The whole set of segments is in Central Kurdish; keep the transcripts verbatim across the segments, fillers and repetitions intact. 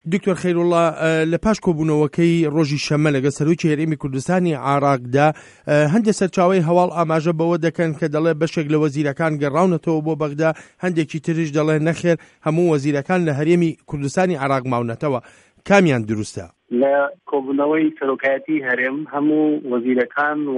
دکتۆر خەیرولڵا لە پاش کۆبوونەوەکەی ڕۆژی شەممە لەگەڵ سەرۆکی هەرێمی کوردستانی عێراقدا هەندێک سەرچاوەی هەواڵ ئاماژە بەوە دەکەن کە دەڵێ بەشێک لە وەزیرەکان گەڕاونەتەوە بۆ بەغدا، هەندێکی تریش دەڵێ نەخێر هەموو وەزیرەکان لە هەرێمی کوردستانی عێراق ماونەتەوە. کامیان دروستە؟ لە کۆبوونەوەی سەرۆکایەتی هەرێم هەموو وەزیرەکان و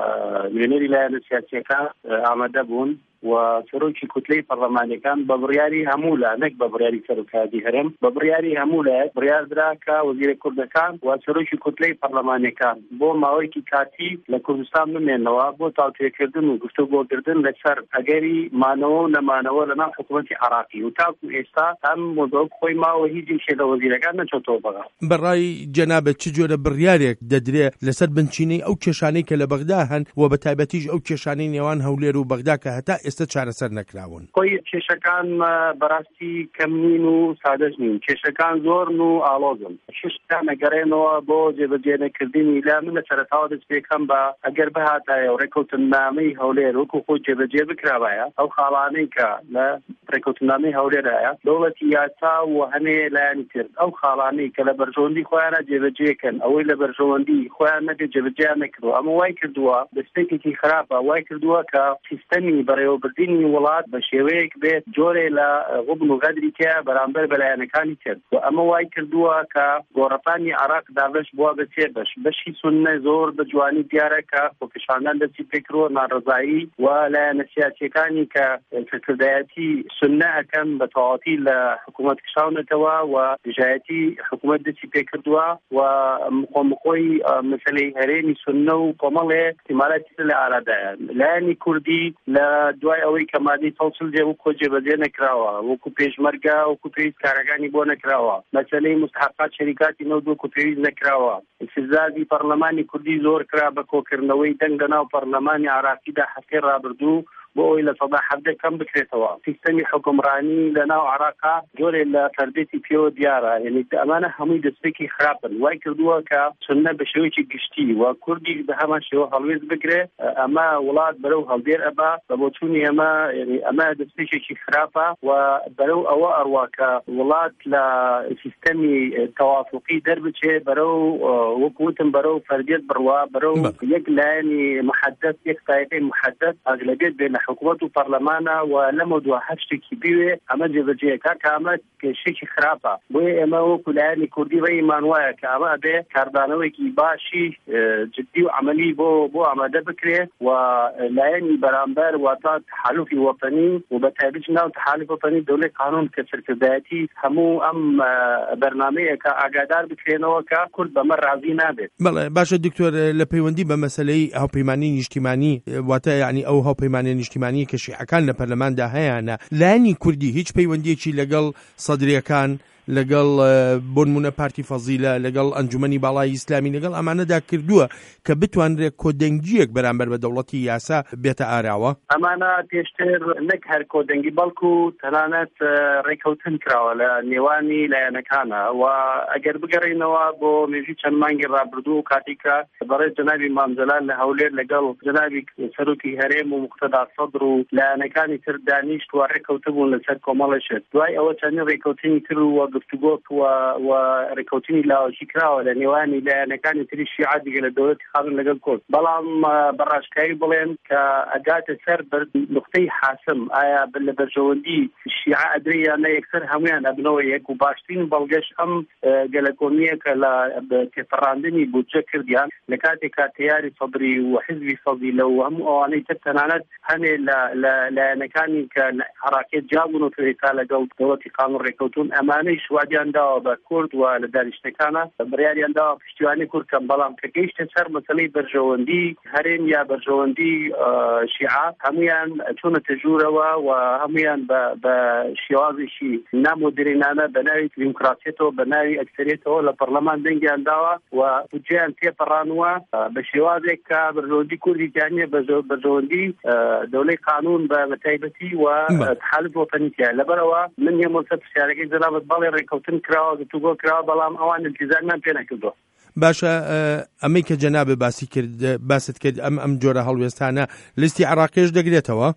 نوێنەری لایەنە سیاسیەکان ئامادە بوون و سەرۆکی کوتلەی پەرلەمانیەکان بە بڕیاری هەموو لا نەک بە بڕیاری سەرۆکایەتی هەرێم بە بڕیاری هەموو لایەک بڕیاردرا کە وەزیرە کوردەکان و سەرۆکی کوتلەی پەرلەمانیەکان بۆ ماوەیەکی کاتی لە کوردستان بمێنەوە بۆ تاوتوێکردن و گفتوگۆکردن لەسەر ئەگەری مانەوە و نەمانەوە لەناو حکوومەتی عێراقی و تاکو ئێستا ئەم مۆزۆ خۆی ماوە هیچ شێ لە وەزیرەکان نەچۆتەوە بەغا. بەڕای جەنابەت چ جۆرە بڕیارێک دەدرێت لەسەر بنچینەی ئەو کێشانەی کە لە بەغدا هەن و بە تایبەتیش ئەو کێشانەی نێوان هەولێر و بەغدا کە هەتا ئێستا چارەسەر نەکراون؟ خۆی کێشەکان بەڕاستی کەمنین و سادەش نین، کێشەکان زۆرن و ئاڵۆزن. ششتان ئەگەڕێنەوە بۆ جێبەجێنەکردنی لا من لە سەرەتاوە دەست پێکەم بە ئەگەر بەهاتایە و ڕێکەوتنامەی هەولێر وەکو خۆی جێبەجێ بکرابایە ئەو خاڵانەی کە لە ڕێکەوتنامەی هەولێرایە دەوڵەتی یاسا و هەنێ لایەنی تر ئەو خاڵانەی کە لە بەرژەوەندی خۆیانە جێبەجێکەن ئەوەی لە بەرژەوەندی خۆیان نەبێت جێبەجێیان نەکردووە. ئەمە وای کردووە دەستێکێکی خراپە، وای کردووە کە سیستەمی بەڕێوەبردننی وڵات بە شێوەیەک بێت جۆرێ لە غوبن و غەدری تیا بەرامبەر بەلایەنەکانی کرد و ئەمە وای کردووە کە گۆڕەپانی عێراق دابش بووە بە سێ بەش. بەشی سوننە زۆر بە جوانی دیارە کە خۆکشاندان دەستی پێکرۆ ناڕزایی و لایەنە سیاسیەکانی کە سەرکردایەتی سوننە ئەکەن بە تەواوەتی لە حکوومەت کشاونەتەوە و دژایەتی حکوومەت دەستی پێکردووە و مخۆمخۆی مەسەلەی هەرێمی سوننە و کۆمەڵێ احتیمالاتی لە ئارادایە. لایەنی کوردی لە دوای ئەوەی کە مادەی تەوسڵ جێ و کۆجێبەجێ نەکراوە، وەکو پێشمەرگە وەکو پێویست کارەکانی بۆ نەکراوە، مەسەلەی مستحقات شەریکاتی نەوت وەکو پێویست نەکراوە، استفزازی پەرلەمانی کوردی زۆر کرا بە کۆکردنەوەی دەنگ لەناو پەرلەمانی عێراقیدا هەفتەی ڕابردوو بۆ ئەوی لە سەدا حەڤدە کەم بکرێتەوە. سیستەمی حکومڕانی لەناو عێراقا جۆرێ لە فەربێتی پێوە دیارە، یعنی ئەمانە هەمووی دەستێکی خراپن. وای کردووە کە سوننە بە شێوەیەکی گشتی و کوردی بە هەمان شێوە هەڵوێز بگرێ، ئەمە وڵات بەرەو هەڵدێر ئەبا بە بۆچوونی ئەمە، یعنی ئەمە دەستێکێکی خراپە و بەرەو ئەوە ئەڕوا کە وڵات لە سیستەمی تەوافقی دەربچێ بەرەو وەکوتم بەرەو فەربێت بڕوا بەرەو یەک لایەنی محەدەد یەک تایفەی محەدەد ئەغلەبێت بێنە حکوومەت و پەرلەمانە و لەمە دووە هەر شتێکی بیوێ ئەمە جێبەجێیەکە کە ئەمە کێشێکی خراپە. بۆیە ئێمە وەکو لایەنی کوردی ڕێیمان وایە کە ئەمە ئەبێ کاردانەوەیکی باشی جددی و عەمەلی بۆ بۆ ئامادە بکرێت و لایەنی بەرامبەر واتە تحالفی وەطەنی و بە تایبەتی ناو تحالف وەطەنی دەوڵەی قانون کە سەرکردایەتی هەموو ئەم بەرنامەیە کە ئاگادار بکرێنەوە کە کورد بەمە ڕازی نابێت. بەڵێ باشە دکتۆر، لە پەیوەندی بە مەسەلەی هاوپەیمانی نیشتیمانی واتە یعنی ئەو هاوپەیمانی نیشتیمانی کە شیعەکان لە پەرلەماندا هەیەیانە، لایەنی کوردی هیچ پەیوەندیەکی لەگەڵ سەدرەکان لەگەڵ بۆ نمونە پارتی فەزیلە لەگەڵ ئەنجومەنی باڵای ئیسلامی لەگەڵ ئەمانەدا کردووە کە بتوانرێت کۆدەنگیەک بەرامبەر بە دەوڵەتی یاسا بێتە ئاراوە؟ ئەمانە پێشتر نەک هەر کۆدەنگی بەڵکو تەنانەت ڕێکەوتن کراوە لە نێوانی لایەنەکانە و ئەگەر بگەڕێنەوە بۆ مێژووی چەند مانگی ڕابردوو و کاتێکە بەڕێز جەنابی مامزەلان لە هەولێر لەگەڵ جەنابی سەرۆکی هەرێم و موقتەدا سەدر و لایەنەکانی تر دانیشت و ڕێکەوتە بوون لەسەر کۆمەڵەشت. دوای ئەوە چەندین ڕێکەوتنی تر و گفتوگۆ و ڕێکەوتنی لاوەشی کراوە لە نێوانی لایەنەکانی تری شیعە دیگە لە دەوڵەتی خانوون لەگەڵ کورد. بەڵام بەڕاشکایی بڵێن کە ئەگاتە سەر نقطەی حاسم ئایا لە بەرژەوەندی شیعە ئەدرێ یان نە یەکسەر هەمویان ئەبنەوە یەک و باشترین بەڵگەش ئەم گەلە کۆمیە کە لە تێپەڕاندنی بودجە کردیان لە کاتێکا تەیاری سەدری و حیزبی فەزیلە و هەموو ئەوانەی تر تەنانەت هەنێ لە لایەنەکانی کە عێراقیت جابوون و تێتا لەگەڵ دەوڵەتی قانون ڕێکەوتون ئەمانەی شوادیان داوە بە کورد و لە دانیشتەکانە بڕیاریان داوە پشتیوانی کورد کەم، بەڵام کە گەیشتە سەر مەسەلەی بەرژەوەندی هەرێم یا بەرژەوەندی شیعە هەمویان چوونەتە ژوورەوە و هەمویان بە شێوازێکی نامۆدرێنانە بە ناوی دیموکراسیەتەوە بە ناوی ئەکسەریەتەوە لە پەرلەمان دەنگیان داوە و بودجەیان تێپەڕانوە بە شێوازێک کە بەرژەوەندی کوردی جانیە بەرژەوەندی دەوڵەی قانون بە تایبەتی و تحالف وەطەنیتیە. لەبەرەوە من هێمەسە پرسیارەکەی جەنابەت بەڵێ ڕێکەوتن کراوە گفتوگۆ کراوە، بەڵام ئەوان التیزامیان پێ نەکردووە. باشە، ئەمەی کە جەنابێ باسی کرد باست کرد ئەم ئەم جۆرە هەڵوێستانە لیستی عێراقیش دەگرێتەوە؟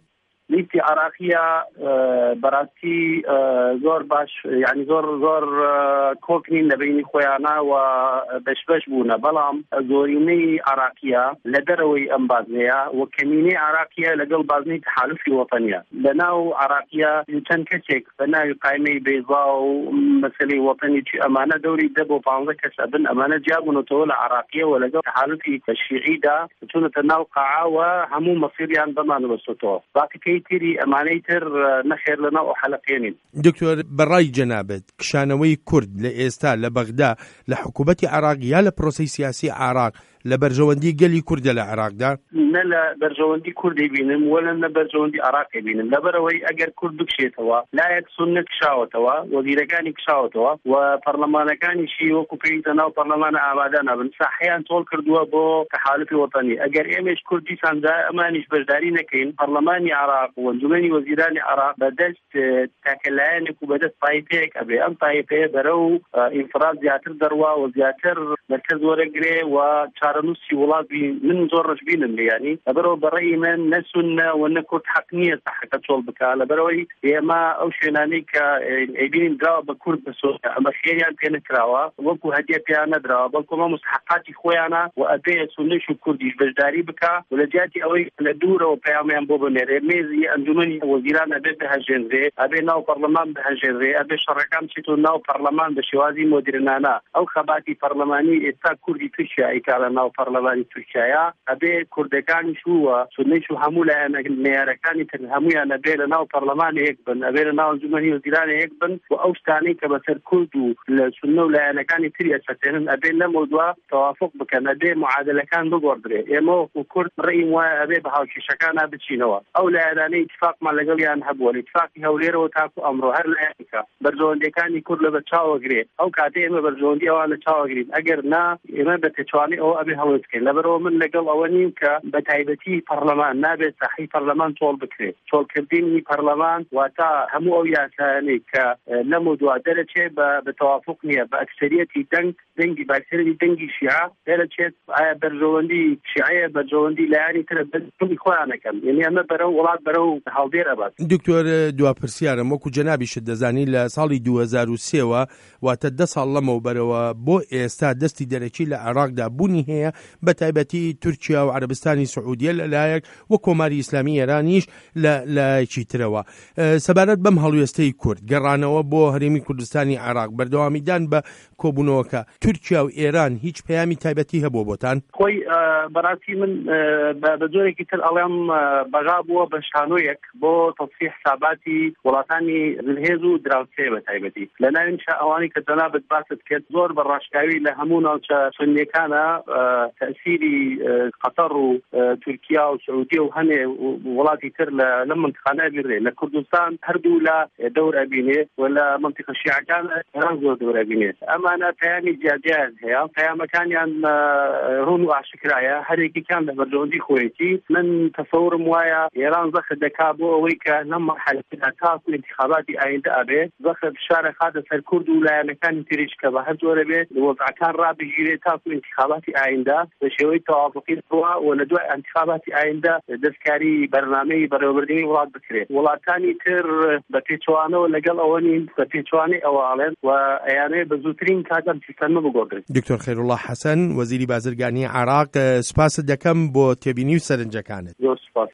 نیتی عراقیە بەڕاستی زۆر باش یعنی زۆر زۆر کۆکنین لە بینی خۆیانە و بەشبەش بوونە بەڵام زۆرینەی عراقیە لە دەرەوەی ئەم بازنەیە و کەمینەی عراقیە لەگەڵ بازنەی تحالفی وەتەنیە لەناو عراقیە چەند کەسێک بە ناوی قایمەی بێزا و مەسەلەی وەتەنی چی ئەمانە دەوری دە بۆ پانزە کەس ئەبن ئەمانە جیابوونەتەوە لە عراقیە و لەگەڵ تحالفی شیعیدا چونەتە ناو قاعاوە هەموو مەسیریان بەمان بەستەوە باقیکەی تری ئەمانەی تر نەخێر لەناو ئەو حەلەقێنین. دکتۆر بەڕای جەنابەت کشانەوەی کورد لە ئێستا لە بەغدا لە حکوومەتی عراق یا لە پرۆسەی سیاسی عراق لە بەرژەوەندی گەلی کوردە لە عراقدا نە لە بەرژەوەندی کوردی بینم وەلە لە بەرژەوەندی عراقی بینم لەبەرەوەی ئەگەر کورد بکشێتەوە لایەک سوننە کشاوەتەوە وەزیرەکانی کشاوەتەوە و پەرلەمانەکانیشی وەکو پێویستە ناو پەرلەمانە ئامادە نەبن ساحەیان تۆڵ کردووە بۆ تەحالفی وەتەنی ئەگەر ئێمەش کوردستاندا ئەمانیش بەشداری نەکەین پەرلەمانی عراق و ئەنجومەنی وەزیرانی عراق بەدەست تاکەلایەنێک و بەدەست تایپەیەک ئەبێ ئەم تایپەیە بەرەو ئینفراد زیاتر دەڕوا و زیاتر مەرکەز وەرەگرێ و چارەنووسی وڵات من زۆر ڕەش بینم لێیانی لەبەرەوە بەڕێی من نەسونە و نەکورد حەق نییە ساحەکە چۆڵ بکە لەبەرەوەی ئێمە ئەو شوێنانەی کە ئەیبینین دراوە بە کورد بسۆتە ئەمە خێریان پێ نەکراوە وەکو هەدیە پێیان نەدراوە بەڵکو ئەمە مستحقاتی خۆیانە و ئەبێ سونەش و کوردیش بەشداری بکە و لە جیاتی ئەوەی لە دوورەوە پەیامیان بۆ بنێرێ مێزی ئەنجومەنی وەزیران ئەبێ بەهەژێنرێ ئەبێ ناو پەرلەمان بەهەژێنرێ ئەبێ شەڕەکان بچێتەوە ناو پەرلەمان بە شێوازی مۆدرنانە ئەو خەباتی پەرلەمانی ئێستا کوردی تورکیا ئەیکا لە ناو پەرلەمانی تورکیایە ئەبێ کوردەکانیش ووە سونەیش و هەموو لایەنە نێرەکانی تر هەمویان ئەبێ لە ناو پەرلەمانی یەک بن ئەبێ لە ناو ئەنجومەنی وەزیرانی یەک بن و ئەو شتانەی کە بەسەر کورد و لە سونە و لایەنەکانی تری ئەچەتێنن ئەبێ لەم مەوضوع تەوافق بکەن ئەبێ معادلەکان بگۆڕدرێ ئێمە وەکو کورد ڕێیم وایە ئەبێ بە هاوکێشەکانە بچینەوە ئەو لایەنانەی اتفاقمان لەگەڵیان هەبووە اتفاقی هەولێرەوە تاکو ئەمڕۆ هەر لایەنێکە بەرژەوەندەکانی کورد لە بەرچاوەگرێ ئەو کاتێ ئێمە بەرژەوەندی ئەوان لە چاوەگرین ئەگەر نا ئێمە بەتەچوانی ئەوە ئەبێ هەوڵ بکەین لەبەرەوە من لەگەڵ ئەوە نیم کە بە تایبەتی پەرلەمان نابێت ساحەی پەرلەمان تۆڵ بکرێت تۆڵکردنی پەرلەمان واتە هەموو ئەو یاسایانەی کە لەم دووا دەرەچێ بە تەوافق نییە بە ئەکسەریەتی دەنگ دەنگی باکسەری دەنگی شیعە دەرەچێت ئایا بەرژەوەندی شیعەیە بەرژەوەندی لایانی ترە بەدڵی خۆیانەکەن یعنی ئەمە بەرەو وڵات بەرەو هەڵدێر ئەبات. دکتۆر دووەپرسیارم وەکو جەنابیشت دەزانی لە ساڵی دوو هەزار و سێەوە واتە دە ساڵ لەمەوە بەرەوە بۆ ئێستا دەستی دەرەکی لە عێراقدا بوونی هەیە بە تایبەتی تورکیا و عەرەبستانی سعودیە لەلایەک و کۆماری ئیسلامی ئێرانیش لە لایەکی ترەوە سەبارەت بەم هەڵوێستەی کورد گەڕانەوە بۆ هەرێمی کوردستانی عێراق بەردەوامیدان بە کۆبوونەوەکە تورکیا و ئێران هیچ پەیامی تایبەتی هەبووە بۆتان؟ خۆی بەڕاستی من بە جۆرێکی تر ئەڵێم بەغا بووە بە شانۆیەک بۆ تەصحیح حساباتی وڵاتانی هێز و دراوسێ بە تایبەتی لە ناوین ئەوانی کە جەنابەت باست کرد زۆر بە ڕاشکاوی لە هەموو ناوچە سنیەکانە تەسیری قەتەر و تورکیا و سعودیە و هەنێ وڵاتی تر لە منتیقانە بێ لە کوردستان هەردوو لە دەور ئەبینێ و لە منتیقە شیعەکان ئێران زۆر دەور ئەبینێت ئەمانە پەیامی جیاجیان هەیە پەیامەکانیان ڕوون و ئاشکرایە هەرێکیان لە بەرژەوەندی خۆیەتی من تەسەورم وایە ئێران زەخت دەکا بۆ ئەوەی کە لەم مەرحەلەدا تاکو انتخاباتی ئایندە ئەبێ زەخت فشارە خاتە سەر کورد و لایەنەکانی تریش کە بە هەر جۆرە بێت وەزعەکان ڕابژێرێت تاکو انتخاباتی ئایندە بە شێوەی تەوافقی ڕوا و لە دوای انتخاباتی ئایندە دەستکاری بەرنامەی بەڕێوەبردنی وڵات بکرێت وڵاتانی تر بە پێچوانەوە لەگەڵ ئەوە نین بە پێچوانەی ئەوە ئاڵێن و ئەیانەیە بە زووترین کاتەم سیستەمە بگۆڕێت. دکتۆر خەیرولڵاه حەسەن وەزیری بازرگانی عێراق سوپاست دەکەم بۆ تێبینی و سەرنجەکانت. زۆر سوپاس.